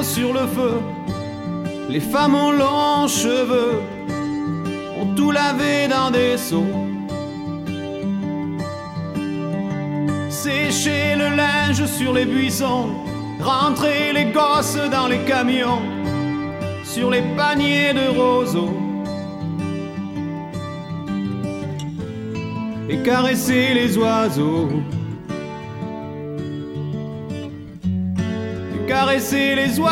sur le feu. Les femmes aux longs cheveux ont tout lavé dans des seaux. Sécher le linge sur les buissons, rentrer les gosses dans les camions, sur les paniers de roseaux, et caresser les oiseaux, et caresser les oiseaux.